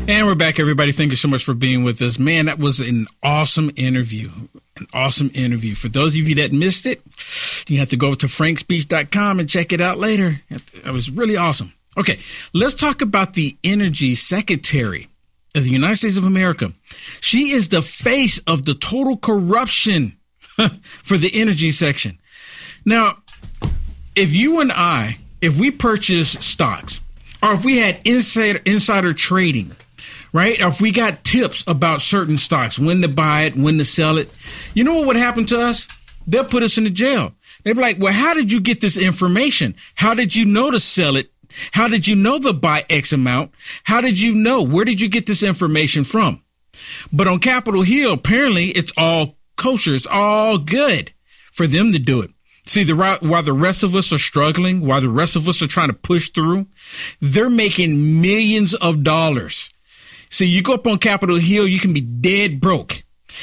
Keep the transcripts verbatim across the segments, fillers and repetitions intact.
And we're back, everybody. Thank you so much for being with us. Man, that was an awesome interview. An awesome interview. For those of you that missed it, you have to go to frank speech dot com and check it out later. It was really awesome. Okay, let's talk about the Energy Secretary of the United States of America. She is the face of the total corruption for the energy section. Now, if you and I, if we purchase stocks, or if we had insider, insider trading, right? Or if we got tips about certain stocks, when to buy it, when to sell it, you know what would happen to us? They'll put us in the jail. They'd be like, well, how did you get this information? How did you know to sell it? How did you know to buy X amount? How did you know? Where did you get this information from? But on Capitol Hill, apparently it's all kosher. It's all good for them to do it. See, the while the rest of us are struggling, while the rest of us are trying to push through, they're making millions of dollars. See, you go up on Capitol Hill, you can be dead broke,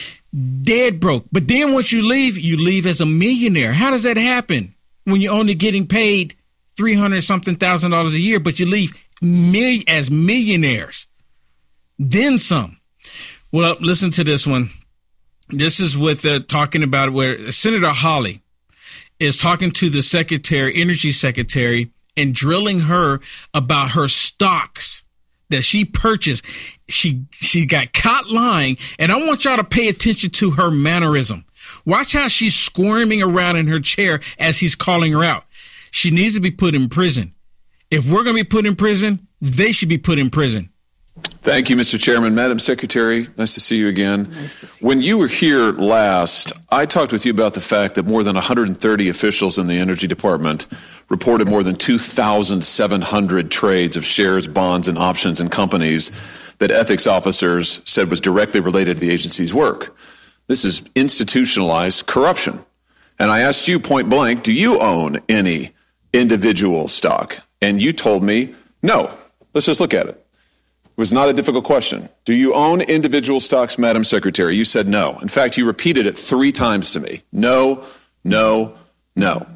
dead broke. But then once you leave, you leave as a millionaire. How does that happen when you're only getting paid three hundred something thousand dollars a year, but you leave mil- as millionaires? Then some. Well, listen to this one. This is with uh, talking about where Senator Hawley is talking to the secretary, energy secretary, and drilling her about her stocks that she purchased. She she got caught lying, and I want y'all to pay attention to her mannerism. Watch how she's squirming around in her chair as he's calling her out. She needs to be put in prison. If we're going to be put in prison, they should be put in prison. Thank you, Mister Chairman. Madam Secretary, nice to see you again. Nice to see you. When you were here last, I talked with you about the fact that more than one hundred thirty officials in the Energy Department reported more than two thousand seven hundred trades of shares, bonds, and options in companies that ethics officers said was directly related to the agency's work. This is institutionalized corruption. And I asked you point blank, do you own any individual stock? And you told me, no. Let's just look at it. It was not a difficult question. Do you own individual stocks, Madam Secretary? You said no. In fact, you repeated it three times to me. No, no, no.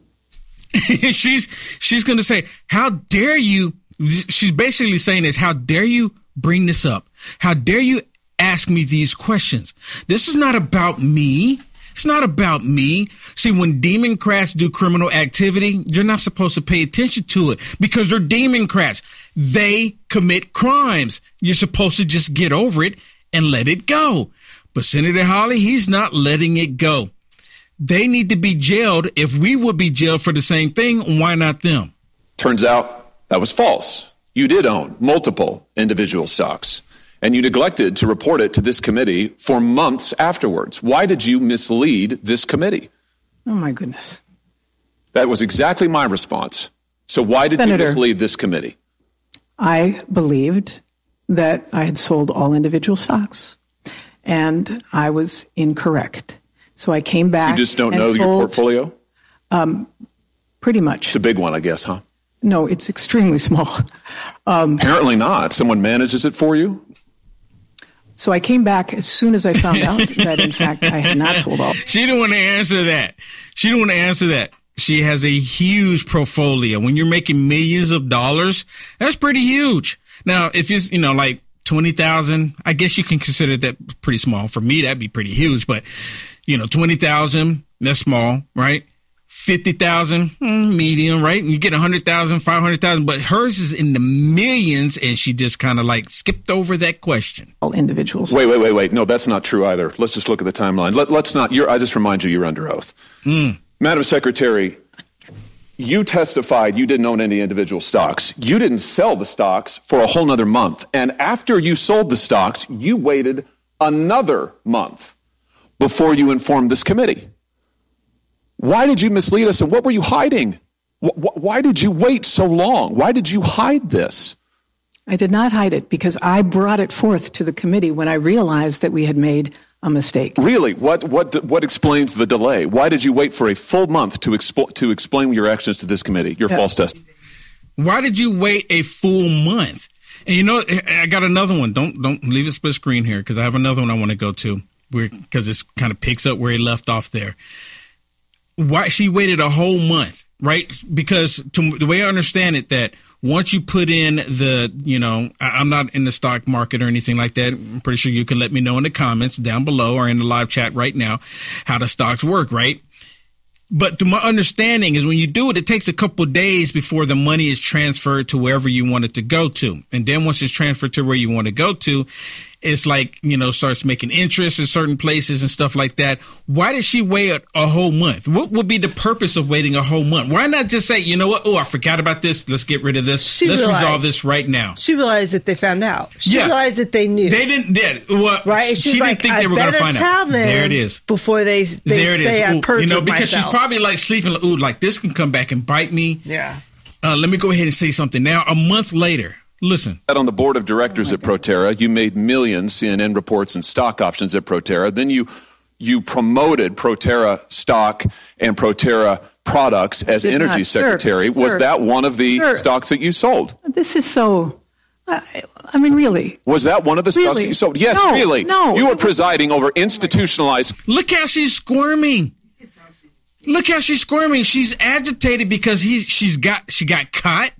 she's she's going to say, how dare you? She's basically saying this, how dare you bring this up? How dare you ask me these questions? This is not about me. It's not about me. See, when Democrats do criminal activity, you're not supposed to pay attention to it because they're Democrats. They commit crimes. You're supposed to just get over it and let it go. But Senator Hawley, he's not letting it go. They need to be jailed. If we would be jailed for the same thing, why not them? Turns out that was false. You did own multiple individual stocks, and you neglected to report it to this committee for months afterwards. Why did you mislead this committee? Oh, my goodness. That was exactly my response. So why did Senator, you mislead this committee? I believed that I had sold all individual stocks, and I was incorrect. So I came back. You just don't and know told, your portfolio? Um, pretty much. It's a big one, I guess, huh? No, it's extremely small. Um, Apparently not. Someone manages it for you? So I came back as soon as I found out that, in fact, I had not sold all. She didn't want to answer that. She didn't want to answer that. She has a huge portfolio. When you're making millions of dollars, that's pretty huge. Now, if it's, you know, like twenty thousand, I guess you can consider that pretty small. For me, that'd be pretty huge. But, you know, twenty thousand, that's small, right? fifty thousand, hmm, medium, right? And you get one hundred thousand, five hundred thousand, but hers is in the millions, and she just kind of like skipped over that question. All individuals. Wait, wait, wait, wait. No, that's not true either. Let's just look at the timeline. Let, let's not, you're, I just remind you, you're under oath. Mm. Madam Secretary, you testified you didn't own any individual stocks. You didn't sell the stocks for a whole nother month. And after you sold the stocks, you waited another month before you informed this committee. Why did you mislead us, and what were you hiding? Why did you wait so long? Why did you hide this? I did not hide it because I brought it forth to the committee when I realized that we had made a mistake. Really? What what what explains the delay? Why did you wait for a full month to expl- to explain your actions to this committee, your yeah. false testimony? Why did you wait a full month? And you know, I got another one. Don't don't leave a split screen here because I have another one I want to go to because this kind of picks up where he left off there. Why she waited a whole month right? Because to the way I understand it, that once you put in the, you know, I'm not in the stock market or anything like that. I'm pretty sure you can let me know in the comments down below or in the live chat right now how the stocks work, right? But to my understanding is when you do it, it takes a couple of days before the money is transferred to wherever you want it to go to. And then once it's transferred to where you want to go to, it's like, you know, starts making interest in certain places and stuff like that. Why did she wait a whole month? What would be the purpose of waiting a whole month? Why not just say, you know what? Oh, I forgot about this. Let's get rid of this. She Let's realized, resolve this right now. She realized that they found out. She yeah. realized that they knew. They didn't. Yeah, well, right? She She's didn't like, think they I were going to find tell out. Them there it is. Before they, they there it say is. I Ooh, perjured you know, because myself. she's probably like sleeping. Ooh, like this can come back and bite me. Yeah. Uh, let me go ahead and say something now. A month later. Listen. On the board of directors oh at Proterra, you made millions, C N N reports, and stock options at Proterra. Then you you promoted Proterra stock and Proterra products as Did energy not. secretary. Sir, Was sir, that one of the sir. stocks that you sold? This is so, I, I mean, really. Was that one of the stocks Really? that you sold? Yes, No, really. no. You were presiding over institutionalized. Look how she's squirming. Look how she's squirming. She's agitated because he, she's got, she got caught.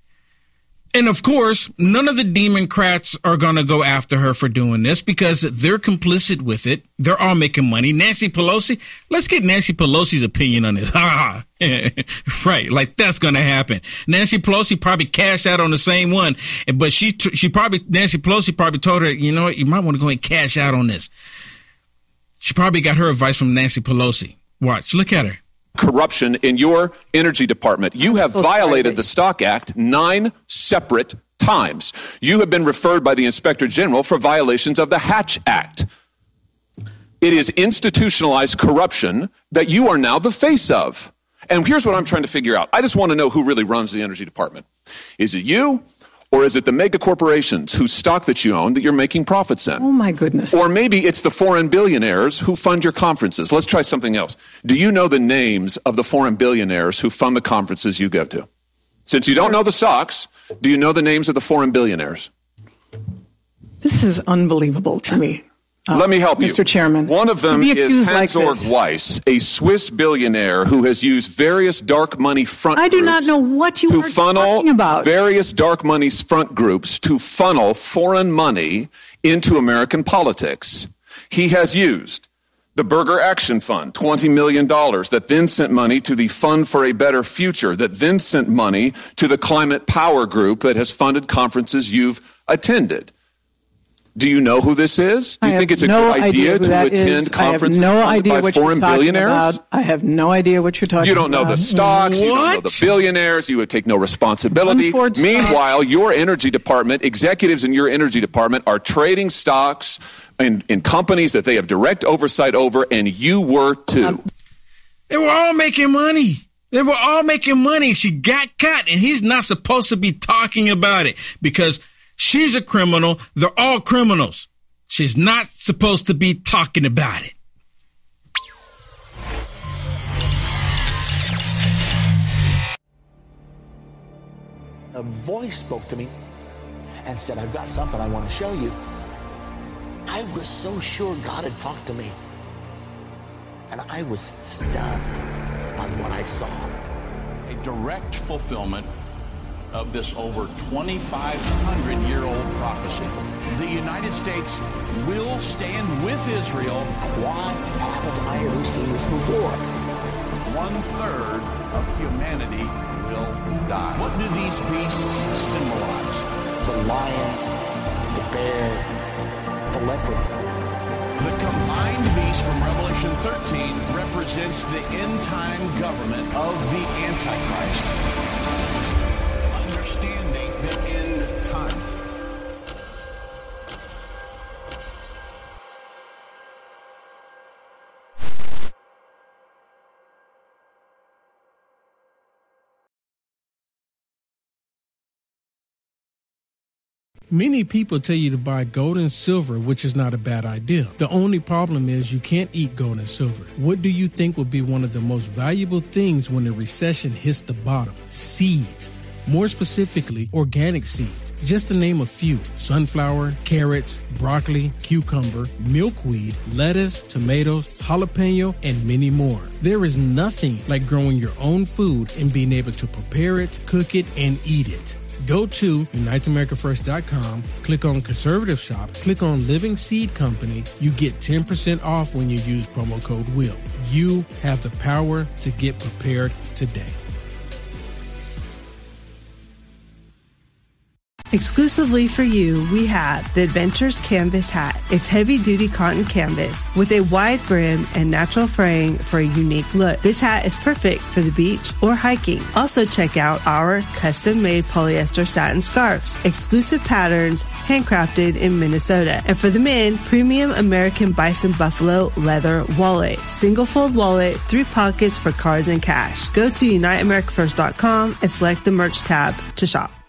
And of course, none of the Democrats are going to go after her for doing this because they're complicit with it. They're all making money. Nancy Pelosi, let's get Nancy Pelosi's opinion on this. Ha Right. Like that's going to happen. Nancy Pelosi probably cashed out on the same one, but she, she probably, Nancy Pelosi probably told her, you know what, you might want to go and cash out on this. She probably got her advice from Nancy Pelosi. Watch, look at her. Corruption in your energy department. You have violated the Stock Act nine separate times. You have been referred by the Inspector General for violations of the Hatch Act. It is institutionalized corruption that you are now the face of. And here's what I'm trying to figure out. I just want to know who really runs the energy department. Is it you? Or is it the mega corporations whose stock that you own that you're making profits in? Oh, my goodness. Or maybe it's the foreign billionaires who fund your conferences. Let's try something else. Do you know the names of the foreign billionaires who fund the conferences you go to? Since you don't know the stocks, do you know the names of the foreign billionaires? This is unbelievable to me. Uh, Let me help you. Mister Chairman. One of them is Hans-Georg Weiss, a Swiss billionaire who has used various dark money front I groups do not know what you to are funnel talking about. various dark money front groups to funnel foreign money into American politics. He has used the Burger Action Fund, twenty million dollars, that then sent money to the Fund for a Better Future, that then sent money to the Climate Power Group that has funded conferences you've attended. Do you know who this is? Do you I think have it's a no good idea who to that attend is. conferences I have no funded idea by what foreign you're talking billionaires? about. I have no idea what you're talking You don't know about. the stocks, you don't know What? the billionaires, you would take no responsibility. Unfortunately- Meanwhile, your energy department, executives in your energy department are trading stocks in, in companies that they have direct oversight over, and you were too. Um, They were all making money. They were all making money. She got caught, and he's not supposed to be talking about it because she's a criminal. They're all criminals. She's not supposed to be talking about it. A voice spoke to me and said, I've got something I want to show you. I was so sure God had talked to me. And I was stunned on what I saw. A direct fulfillment of this over twenty-five hundred year old prophecy. The United States will stand with Israel. Why haven't I ever seen this before? One third of humanity will die. What do these beasts symbolize? The lion, the bear, the leopard. The combined beast from Revelation thirteen represents the end time government of the Antichrist. Understanding the end time. Many people tell you to buy gold and silver, which is not a bad idea. The only problem is you can't eat gold and silver. What do you think would be one of the most valuable things when the recession hits the bottom? Seeds. More specifically, organic seeds. just to name a few: sunflower, carrots, broccoli, cucumber, milkweed, lettuce, tomatoes, jalapeno, and many more. There is nothing like growing your own food and being able to prepare it, cook it, and eat it. Go to unite america first dot com, click on Conservative Shop, click on Living Seed Company. You get ten percent off when you use promo code WILL. You have the power to get prepared today. Exclusively for you, we have the Adventures Canvas Hat. It's heavy-duty cotton canvas with a wide brim and natural fraying for a unique look. This hat is perfect for the beach or hiking. Also check out our custom-made polyester satin scarves, exclusive patterns, handcrafted in Minnesota. And for the men, premium American Bison Buffalo leather wallet. Single-fold wallet, three pockets for cards and cash. Go to unite america first dot com and select the merch tab to shop.